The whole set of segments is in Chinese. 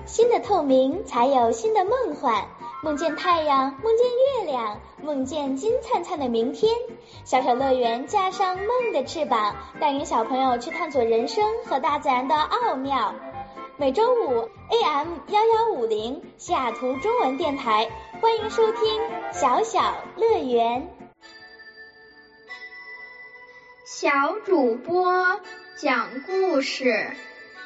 新的透明才有新的梦幻，梦见太阳，梦见月亮，梦见金灿灿的明天。小小乐园架上梦的翅膀，带领小朋友去探索人生和大自然的奥妙。每周五 AM1150 西雅图中文电台，欢迎收听小小乐园。 小主播讲故事。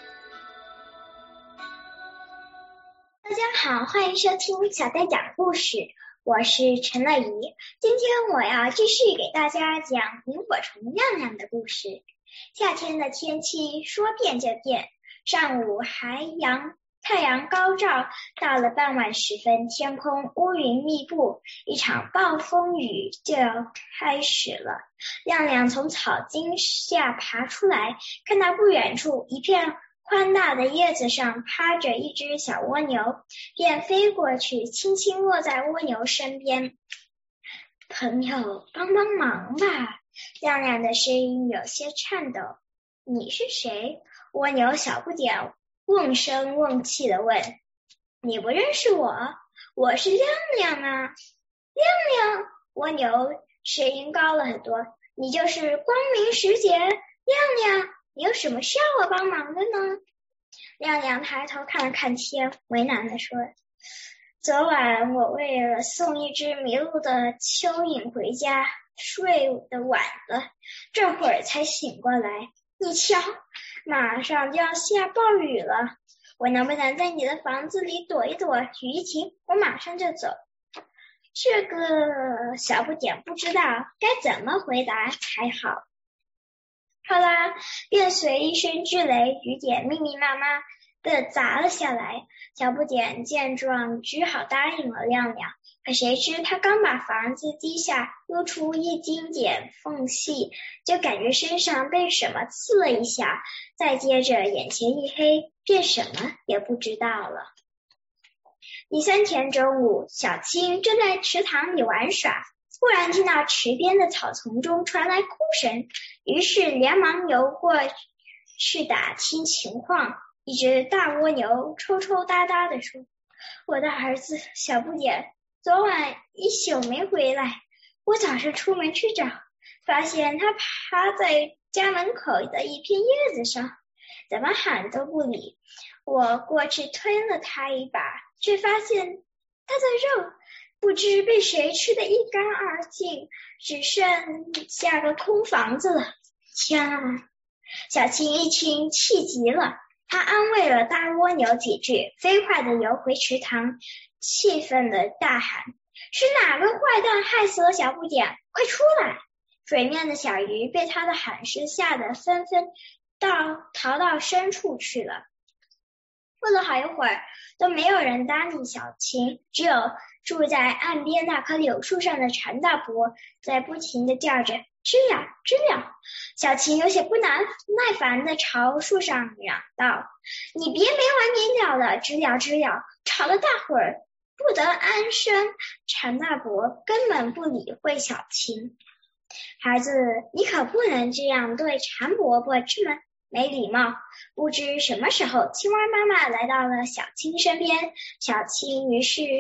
大家好，欢迎收听小戴讲故事，我是陈乐怡。今天我要继续给大家讲萤火虫亮亮的故事。夏天的天气说变就变，上午太阳高照，到了傍晚时分，天空乌云密布，一场暴风雨就要开始了。亮亮从草茎下爬出来，看到不远处一片宽大的叶子上趴着一只小蜗牛，便飞过去，轻轻落在蜗牛身边。朋友，帮帮忙吧！亮亮的声音有些颤抖。你是谁？蜗牛小不点瓮声瓮气地问。你不认识我？我是亮亮啊！亮亮！蜗牛声音高了很多。你就是光明使者亮亮，你有什么需要我帮忙的呢？亮亮抬头看了看天，为难地说，昨晚我为了送一只迷路的蚯蚓回家，睡得晚了，这会儿才醒过来。你瞧，马上就要下暴雨了，我能不能在你的房子里躲一躲，雨一停，我马上就走？这个小不点不知道该怎么回答才好。好啦，便随一声巨雷，雨点密密麻麻的砸了下来。小不点见状，只好答应了亮亮。可谁知他刚把房子低下，露出一丁点缝隙，就感觉身上被什么刺了一下，再接着眼前一黑，便什么也不知道了。第三天中午，小青正在池塘里玩耍，忽然听到池边的草丛中传来哭声，于是连忙游过去打听情况。一只大蜗牛抽抽搭搭地说，我的儿子小不点昨晚一宿没回来，我早上出门去找，发现他趴在家门口的一片叶子上，怎么喊都不理。我过去推了他一把，却发现他的肉不知被谁吃得一干二净，只剩下个空房子了。天啊！小青一听气极了，他安慰了大蜗牛几句，飞快地游回池塘，气愤地大喊，是哪个坏蛋害死了小不点？快出来！水面的小鱼被他的喊声吓得纷纷逃到深处去了。过了好一会儿，都没有人搭理小青，只有住在岸边那棵柳树上的陈大伯在不停地叫着，知了知了。小青有些不耐烦地朝树上嚷道，你别没完没了的知了知了，吵得大伙儿不得安生。陈大伯根本不理会小青。孩子，你可不能这样对陈伯伯这么没礼貌。不知什么时候，青蛙妈妈来到了小青身边，小青于是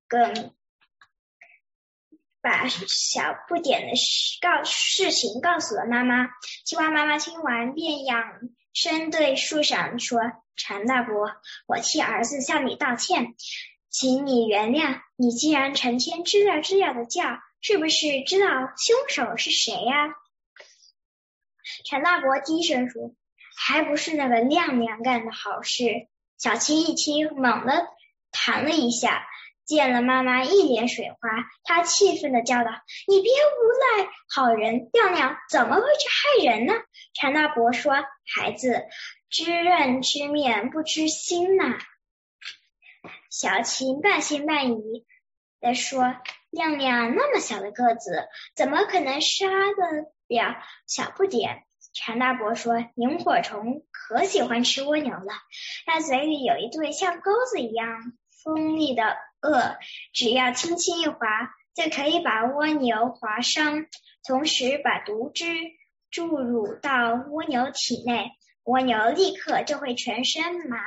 把小不点的事情告诉了妈妈。青蛙妈妈听完便仰身对树上说，陈大伯，我替儿子向你道歉，请你原谅。你既然成天知了知了的叫，是不是知道凶手是谁呀？陈大伯低声说，还不是那个亮亮干的好事。小青一听，猛地弹了一下，见了妈妈一脸水花，她气愤地叫道，你别无赖，好人亮亮怎么会去害人呢？陈大伯说，孩子，知人知面不知心呐。小青半信半疑地说，亮亮那么小的个子，怎么可能杀得了小不点？陈大伯说，萤火虫可喜欢吃蜗牛了，它嘴里有一对像钩子一样锋利的颚，只要轻轻一划，就可以把蜗牛划伤，同时把毒汁注入到蜗牛体内，蜗牛立刻就会全身麻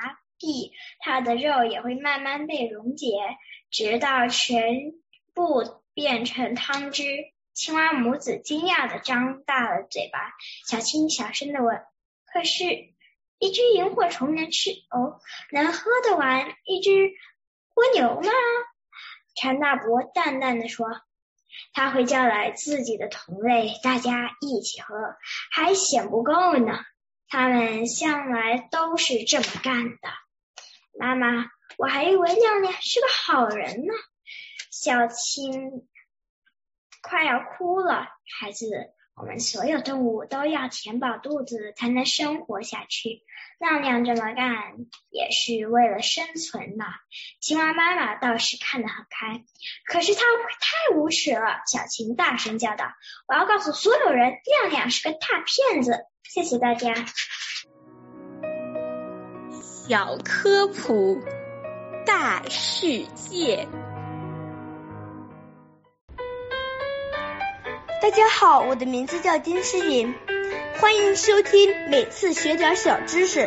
地，它的肉也会慢慢被溶解，直到全部变成汤汁。青蛙母子惊讶地张大了嘴巴。小青小声地问：可是一只萤火虫能喝得完一只蜗牛吗？陈大伯淡淡地说：他会叫来自己的同类，大家一起喝，还嫌不够呢。他们向来都是这么干的。妈妈，我还以为亮亮是个好人呢。小青快要哭了。孩子，我们所有动物都要填饱肚子才能生活下去，亮亮这么干也是为了生存呢。青蛙妈妈倒是看得很开，可是他太无耻了。小青大声叫道：我要告诉所有人，亮亮是个大骗子。谢谢大家。 小科普，大世界。 大家好，我的名字叫丁诗颖，欢迎收听每次学点小知识。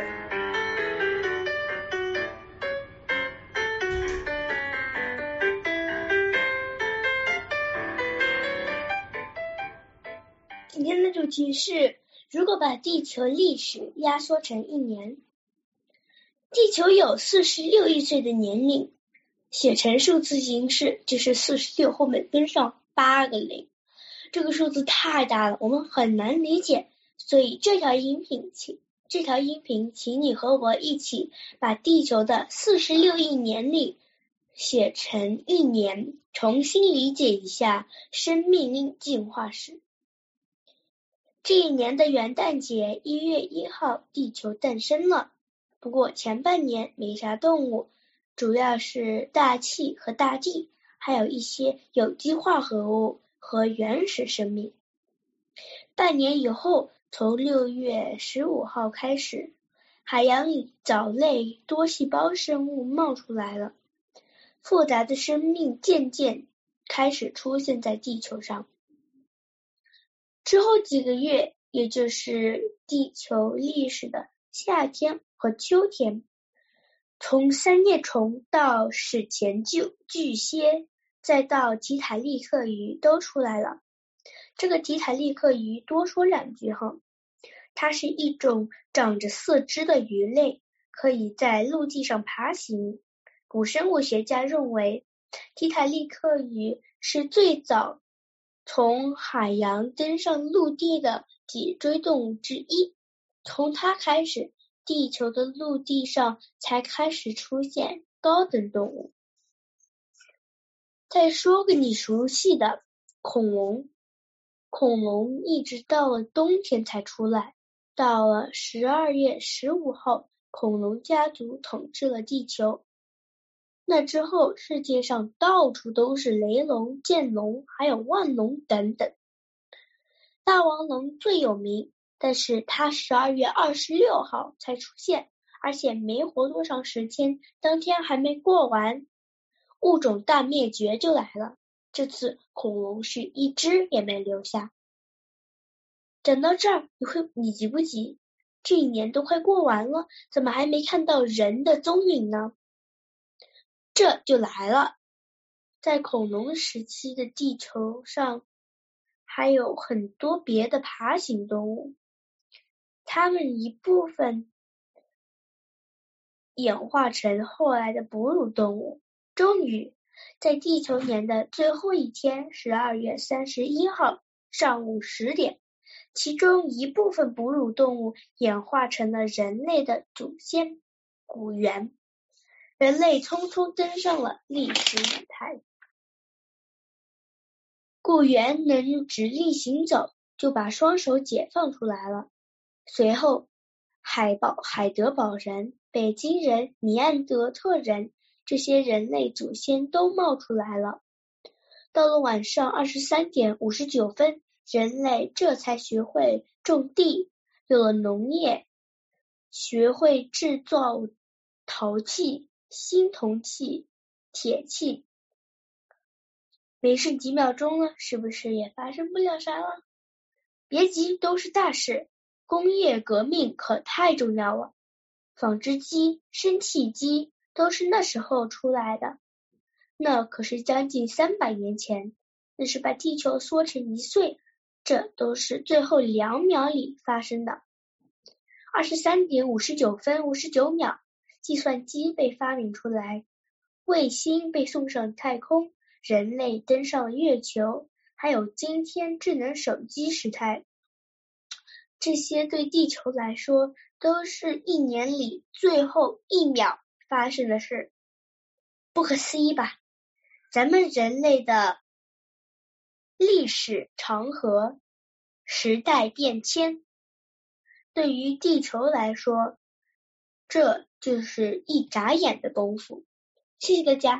今天的主题是，如果把地球历史压缩成1年。地球有46亿岁的年龄，写成数字形式就是46后面跟上8个0。这个数字太大了，我们很难理解，所以这条音频请你和我一起把地球的46亿年历写成1年，重新理解一下生命进化史。这一年的元旦节1月1号，地球诞生了。不过前半年没啥动物，主要是大气和大地，还有一些有机化合物和原始生命。半年以后，从6月15号开始，海洋里藻类多细胞生物冒出来了，复杂的生命渐渐开始出现在地球上。之后几个月，也就是地球历史的夏天和秋天，从三叶虫到史前巨蟹，再到提塔利克鱼都出来了。这个提塔利克鱼多说2句哈，它是一种长着4肢的鱼类，可以在陆地上爬行。古生物学家认为，提塔利克鱼是最早从海洋登上陆地的脊椎动物之一，从它开始，地球的陆地上才开始出现高等动物。再说个你熟悉的，恐龙。恐龙一直到了冬天才出来，到了12月15号，恐龙家族统治了地球。那之后，世界上到处都是雷龙、剑龙，还有腕龙等等。大王龙最有名，但是它12月26号才出现，而且没活多长时间，当天还没过完，物种大灭绝就来了。这次恐龙是一只也没留下。讲到这儿，你急不急？这1年都快过完了，怎么还没看到人的踪影呢？这就来了，在恐龙时期的地球上还有很多别的爬行动物，它们一部分演化成后来的哺乳动物。终于在地球年的最后一天，12月31号上午10点，其中一部分哺乳动物演化成了人类的祖先古猿，人类匆匆登上了历史舞台。古猿能直立行走，就把双手解放出来了。随后海德堡人、北京人、尼安德特人这些人类祖先都冒出来了。到了晚上23点59分，人类这才学会种地，有了农业，学会制造陶器、锌铜器、铁器。没事几秒钟了，是不是也发生不了啥了？别急，都是大事，工业革命可太重要了。 纺织机、生气机都是那时候出来的。那可是将近300年前，那是把地球缩成1岁，这都是最后2秒里发生的。23点59分59秒，计算机被发明出来，卫星被送上太空，人类登上了月球，还有今天智能手机时代。这些对地球来说都是1年里最后1秒发生的事，不可思议吧？咱们人类的历史长河，时代变迁，对于地球来说，这就是一眨眼的功夫。谢谢大家。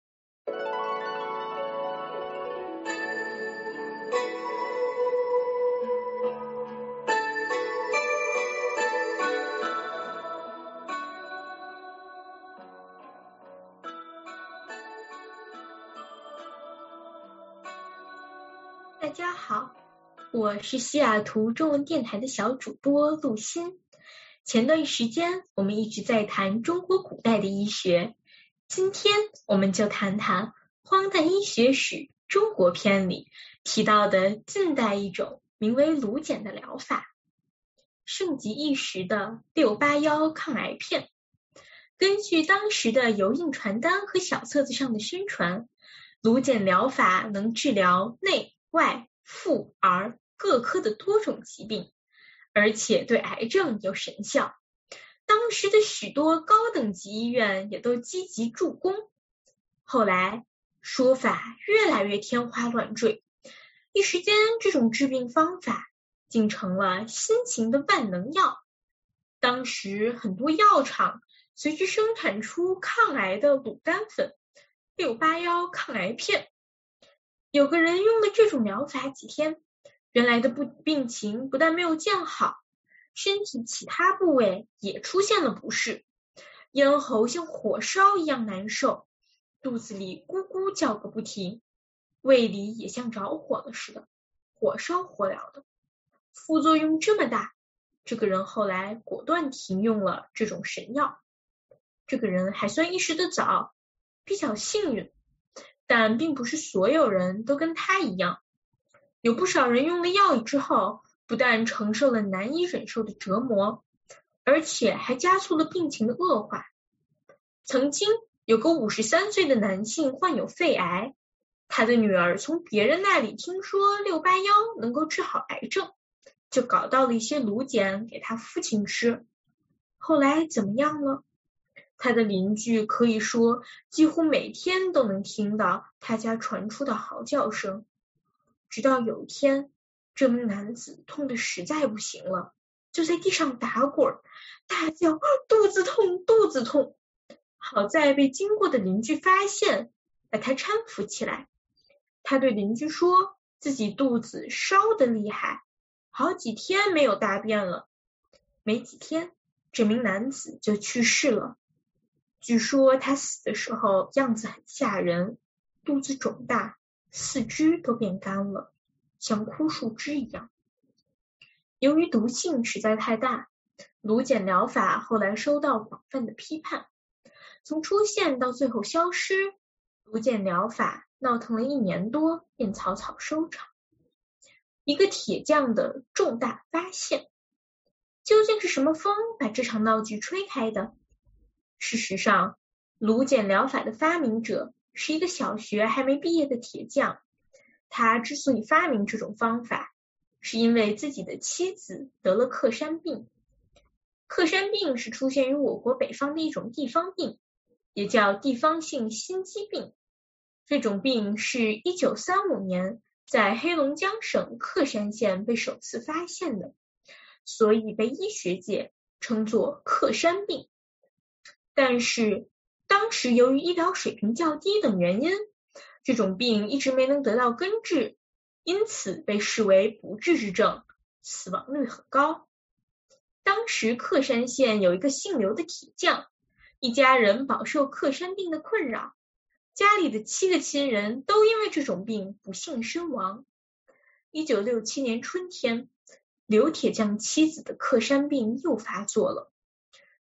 大家好，我是西雅图中文电台的小主播陆欣。前段时间我们一直在谈中国古代的医学，今天我们就谈谈《荒诞医学史中国篇》里提到的近代一种名为颅检的疗法，盛极一时的681抗癌片。根据当时的油印传单和小册子上的宣传，颅检疗法能治疗内外妇儿各科的多种疾病，而且对癌症有神效。当时的许多高等级医院也都积极助攻。后来说法越来越天花乱坠，一时间这种治病方法竟成了新型的万能药。当时很多药厂随之生产出抗癌的卤肝粉、681抗癌片。有个人用了这种疗法几天，原来的病情不但没有见好，身体其他部位也出现了不适，咽喉像火烧一样难受，肚子里咕咕叫个不停，胃里也像着火了似的，火烧火燎的。副作用这么大，这个人后来果断停用了这种神药。这个人还算意识得早，比较幸运，但并不是所有人都跟他一样。有不少人用了药之后，不但承受了难以忍受的折磨，而且还加速了病情的恶化。曾经有个53岁的男性患有肺癌，他的女儿从别人那里听说681能够治好癌症，就搞到了一些颅检给他父亲吃。后来怎么样了？他的邻居可以说几乎每天都能听到他家传出的嚎叫声。直到有一天，这名男子痛得实在不行了，就在地上打滚，大叫肚子痛肚子痛。好在被经过的邻居发现，把他搀扶起来。他对邻居说自己肚子烧得厉害，好几天没有大便了。没几天，这名男子就去世了。据说他死的时候样子很吓人，肚子肿大，四肢都变干了，像枯树枝一样。由于毒性实在太大，颅检疗法后来受到广泛的批判。从出现到最后消失，颅检疗法闹腾了1年多，便草草收场。一个铁匠的重大发现，究竟是什么风把这场闹剧吹开的？事实上，颅检疗法的发明者是一个小学还没毕业的铁匠。他之所以发明这种方法，是因为自己的妻子得了克山病。克山病是出现于我国北方的一种地方病，也叫地方性心肌病。这种病是1935年在黑龙江省克山县被首次发现的，所以被医学界称作克山病。但是当时由于医疗水平较低等原因，这种病一直没能得到根治，因此被视为不治之症，死亡率很高。当时克山县有一个姓刘的铁匠，一家人饱受克山病的困扰，家里的7个亲人都因为这种病不幸身亡。1967年春天，刘铁匠妻子的克山病又发作了。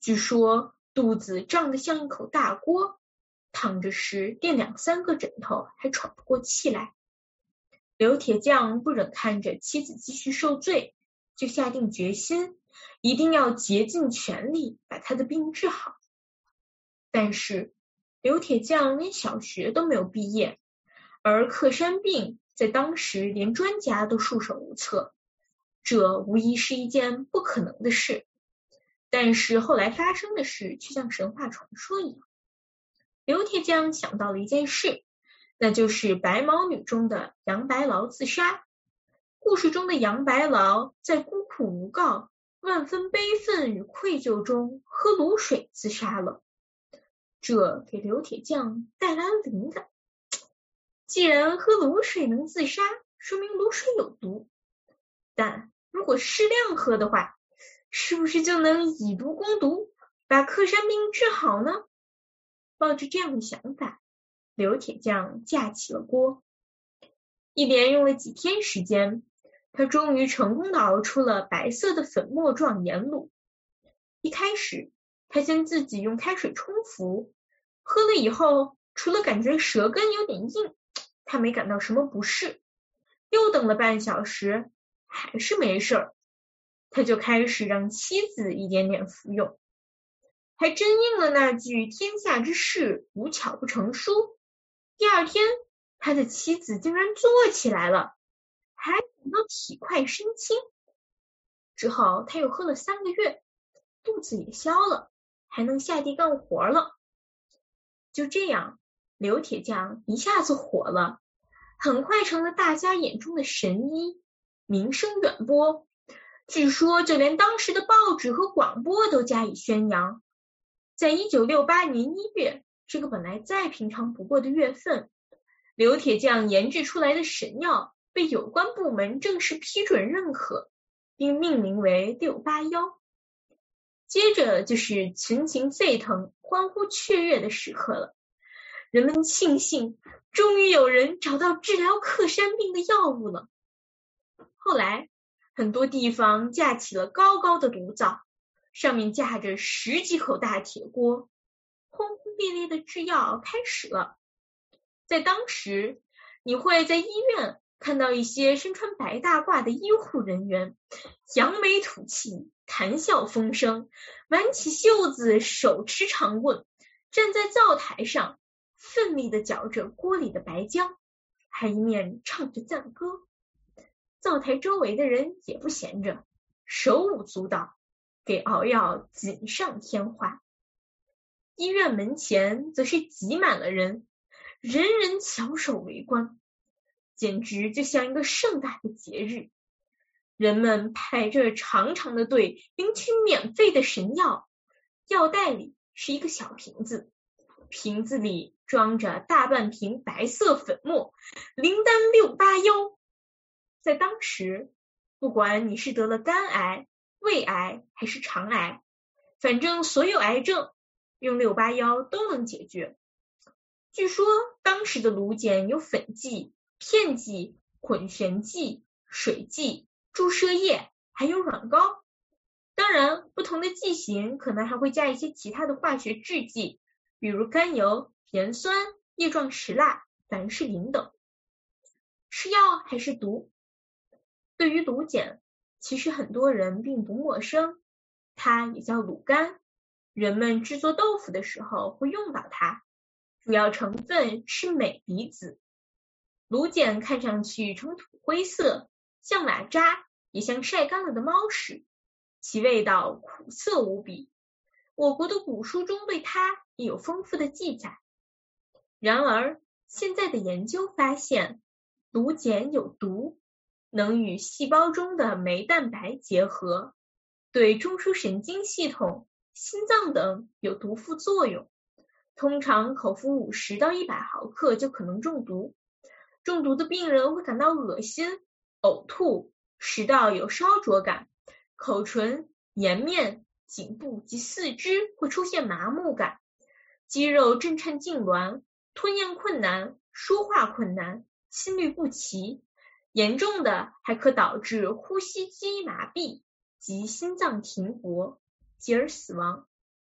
据说肚子胀得像一口大锅，躺着时垫2-3个枕头还喘不过气来。刘铁匠不忍看着妻子继续受罪，就下定决心，一定要竭尽全力把他的病治好。但是刘铁匠连小学都没有毕业，而克山病在当时连专家都束手无策，这无疑是一件不可能的事。但是后来发生的事却像神话传说一样。刘铁匠想到了一件事，那就是白毛女中的杨白劳自杀。故事中的杨白劳在孤苦无告、万分悲愤与愧疚中喝卤水自杀了，这给刘铁匠带来了灵感。既然喝卤水能自杀，说明卤水有毒，但如果适量喝的话，是不是就能以毒攻毒，把克山病治好呢？抱着这样的想法，刘铁匠架起了锅。一连用了几天时间，他终于成功地熬出了白色的粉末状盐卤。一开始，他先自己用开水冲服，喝了以后，除了感觉舌根有点硬，他没感到什么不适。又等了半小时，还是没事儿，他就开始让妻子一点点服用。还真应了那句天下之事无巧不成书。第二天，他的妻子竟然坐起来了，还感到体快身轻。之后他又喝了3个月，肚子也消了，还能下地干活了。就这样，刘铁匠一下子火了，很快成了大家眼中的神医，名声远播。据说就连当时的报纸和广播都加以宣扬。在1968年1月，这个本来再平常不过的月份，刘铁匠研制出来的神药被有关部门正式批准认可，并命名为681。接着就是群情沸腾、欢呼雀跃的时刻了。人们庆幸，终于有人找到治疗克山病的药物了。后来，很多地方架起了高高的炉灶，上面架着10几口大铁锅，轰轰烈烈的制药开始了。在当时，你会在医院看到一些身穿白大褂的医护人员，扬眉吐气，谈笑风生，挽起袖子，手持长棍，站在灶台上，奋力地搅着锅里的白浆，还一面唱着赞歌。灶台周围的人也不闲着，手舞足蹈，给熬药锦上添花。医院门前则是挤满了人，人人翘首围观，简直就像一个盛大的节日。人们排着长长的队领取免费的神药，药袋里是一个小瓶子，瓶子里装着大半瓶白色粉末，灵丹681。在当时，不管你是得了肝癌、胃癌还是肠癌，反正所有癌症用681都能解决。据说当时的卤碱有粉剂、片剂、混旋剂、水剂、注射液，还有软膏。当然，不同的剂型可能还会加一些其他的化学制剂，比如甘油、盐酸、叶状石蜡、凡士林等。是药还是毒？对于卤碱，其实很多人并不陌生，它也叫卤肝。人们制作豆腐的时候会用到它，主要成分是镁离子。卤碱看上去呈土灰色，像瓦渣，也像晒干了的猫屎，其味道苦涩无比。我国的古书中对它也有丰富的记载。然而，现在的研究发现，卤碱有毒，能与细胞中的酶蛋白结合，对中枢神经系统、心脏等有毒副作用。通常口服50到100毫克就可能中毒。中毒的病人会感到恶心、呕吐，食道有烧灼感，口唇、颜面、颈部及四肢会出现麻木感，肌肉震颤痉挛，吞咽困难，说话困难，心律不齐，严重的还可导致呼吸肌麻痹及心脏停搏，继而死亡。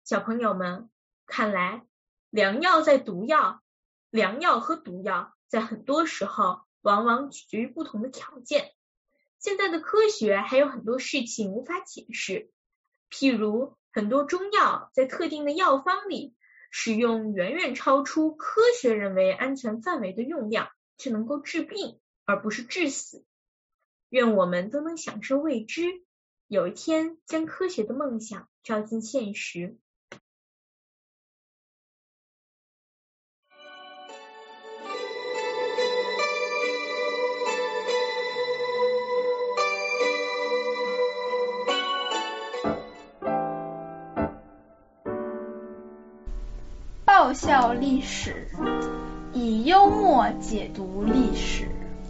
小朋友们，看来良药在毒药，良药和毒药在很多时候往往取决于不同的条件。现在的科学还有很多事情无法解释，譬如很多中药在特定的药方里使用远远超出科学认为安全范围的用量，却能够治病而不是致死。愿我们都能享受未知，有一天将科学的梦想照进现实。 爆笑历史，以幽默解读历史。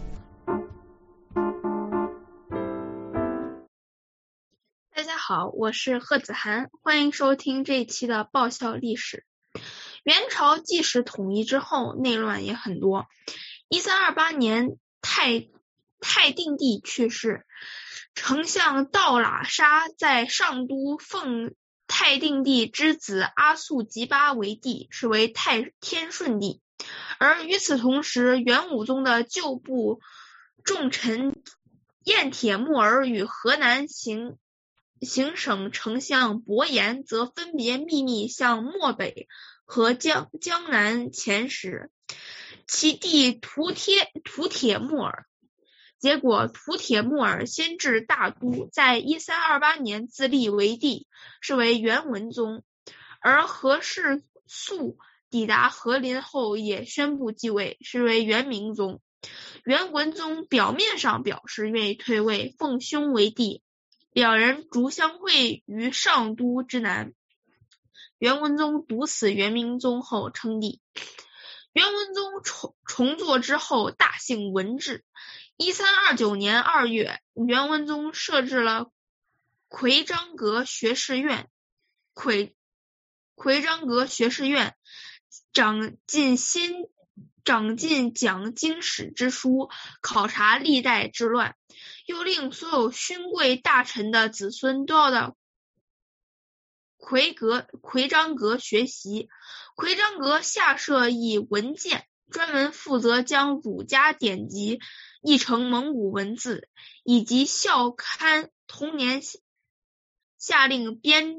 大家好，我是贺子涵，欢迎收听这一期的爆笑历史。元朝即使统一之后，内乱也很多。1328年，太定帝去世，丞相道喇沙在上都奉太定帝之子阿速吉巴为帝，是为太天顺帝。而与此同时，元武宗的旧部重臣燕铁木儿与河南行省丞相伯颜则分别秘密向漠北和江南遣使，其弟图铁木儿。结果图铁木儿先至大都，在1328年自立为帝，是为元文宗。而何世素抵达和林后也宣布继位，是为元明宗。元文宗表面上表示愿意退位，奉兄为帝，两人逐相会于上都之南。元文宗毒死元明宗后称帝。元文宗重做之后大兴文治。1329年2月，元文宗设置了魁章阁学士院，长进讲经史之书，考察历代之乱，又令所有勋贵大臣的子孙都要到魁章阁学习。魁章阁下设一文监，专门负责将儒家典籍译成蒙古文字，以及校刊。同年下令编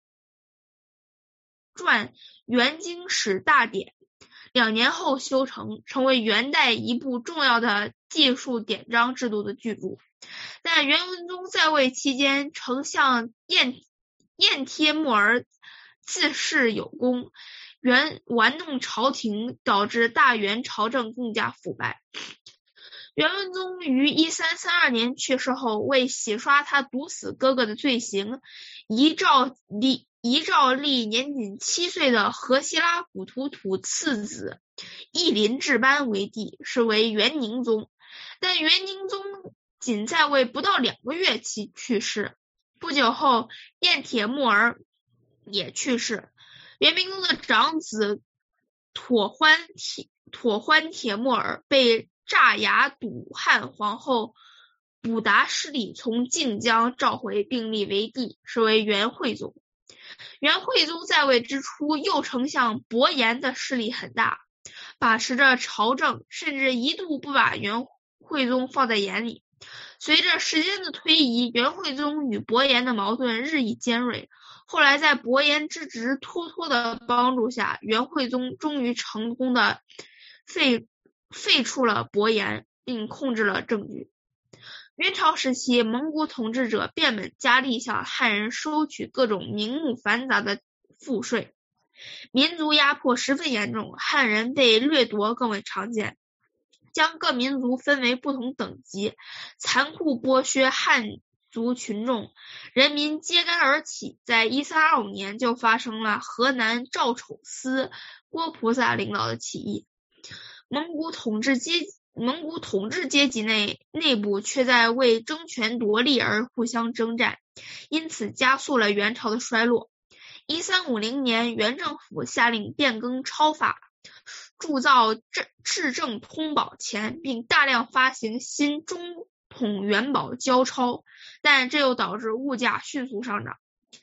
撰元经史大典，2年后修成，成为元代一部重要的记述典章制度的巨著。但元文宗在位期间，丞相燕贴木儿自恃有功，玩弄朝廷，导致大元朝政更加腐败。元文宗于1332年去世后，为洗刷他毒死哥哥的罪行，遗诏立年仅7岁的何西拉古图土次子义林治班为帝，是为元宁宗。但元宁宗仅在位不到2个月即去世。不久后，燕铁木儿也去世。元明宗的长子妥欢铁木儿被炸牙笃汉皇后补达失礼从靖江召回，并立为帝，是为元惠宗。元惠宗在位之初，右丞相伯颜的势力很大，把持着朝政，甚至一度不把元惠宗放在眼里。随着时间的推移，元惠宗与伯颜的矛盾日益尖锐。后来在伯颜支直脱脱的帮助下，元惠宗终于成功的废除了伯颜，并控制了政局。元朝时期，蒙古统治者变本加厉向汉人收取各种名目繁杂的赋税，民族压迫十分严重，汉人被掠夺更为常见，将各民族分为不同等级，残酷剥削汉族群众，人民揭竿而起。在1325年就发生了河南赵丑司郭菩萨领导的起义。蒙古统治阶级内部却在为争权夺利而互相征战，因此加速了元朝的衰落。1350年，元政府下令变更钞法，铸造制政通宝钱，并大量发行新中统元宝交钞，但这又导致物价迅速上涨。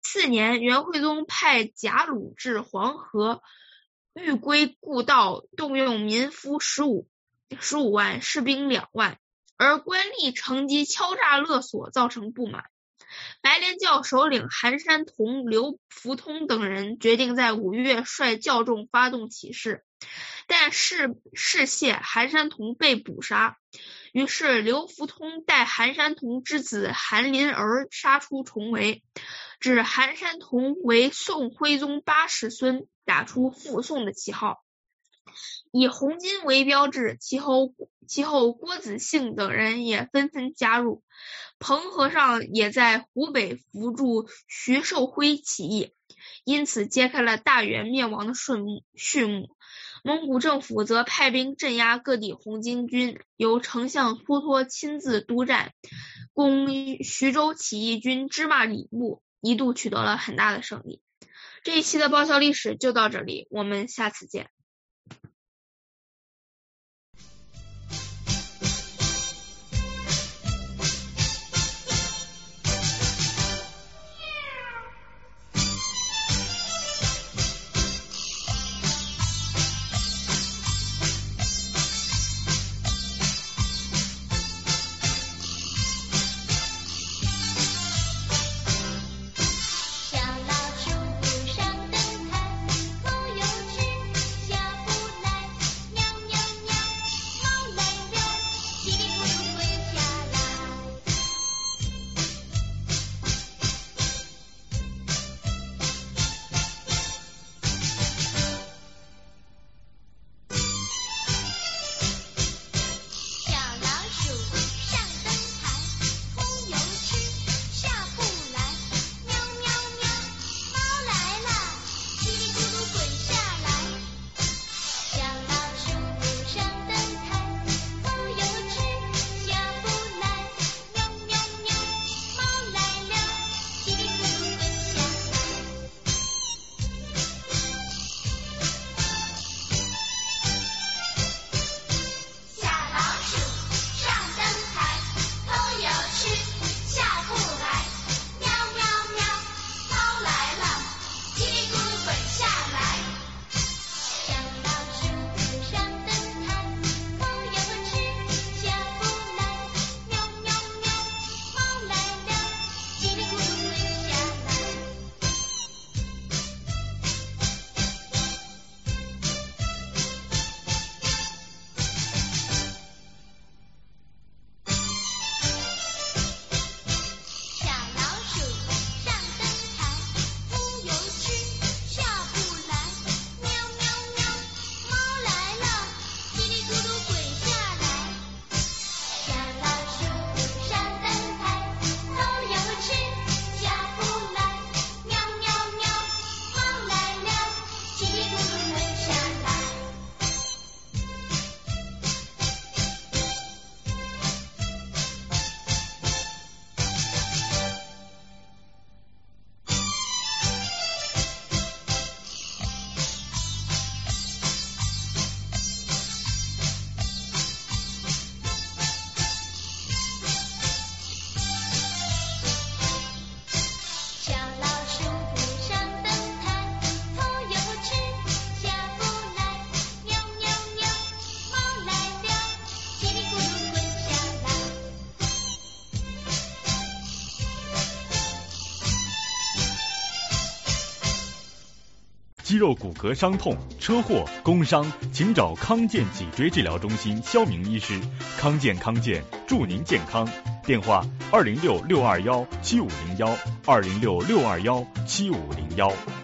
次年，元惠宗派贾鲁至黄河，欲归故道，动用民夫15万，士兵2万，而官吏乘机敲诈勒索，造成不满。白莲教首领韩山童、刘福通等人决定在5月率教众发动起事，但事泄，韩山童被捕杀。于是刘福通带韩山童之子韩林儿杀出重围，指韩山童为宋徽宗8世孙，打出复宋的旗号，以红巾为标志。其后郭子兴等人也纷纷加入。彭和尚也在湖北扶助徐寿辉起义，因此揭开了大元灭亡的序幕。蒙古政府则派兵镇压各地红巾军，由丞相突托亲自督战，攻徐州起义军芝麻礼部，一度取得了很大的胜利。这一期的爆笑历史就到这里，我们下次见。 肌肉骨骼伤痛、车祸、工伤，请找康健脊椎治疗中心肖明医师。康健祝您健康。电话206-621-7501，206-621-7501。